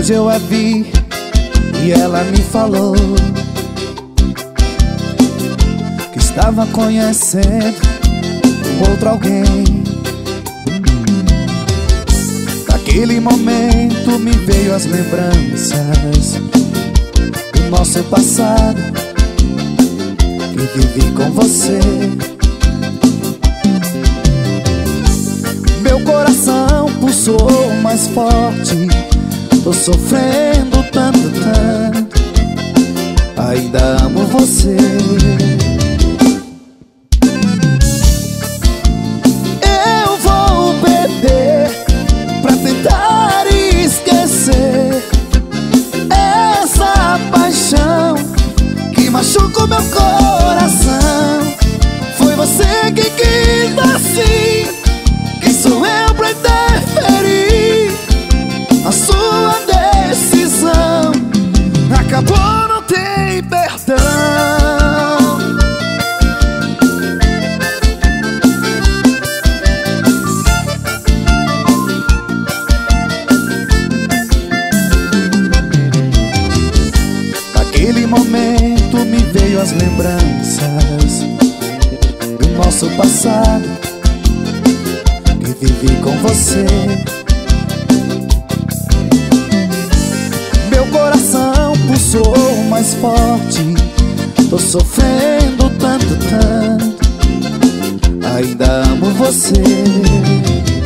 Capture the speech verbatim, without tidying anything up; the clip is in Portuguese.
Hoje eu a vi e ela me falou que estava conhecendo outro alguém. Naquele momento me veio as lembranças do nosso passado, que vivi com você. Meu coração pulsou mais forte, tô sofrendo tanto, tanto, ainda amo você. Eu vou beber pra tentar esquecer essa paixão que machucou meu coração. Foi você que quis assim, quem sou eu pra interferir na sua decisão? Acabou, não tem perdão. Naquele momento me veio as lembranças do nosso passado, que vivi com você. Meu coração pulsou mais forte, tô sofrendo tanto, tanto, ainda amo você.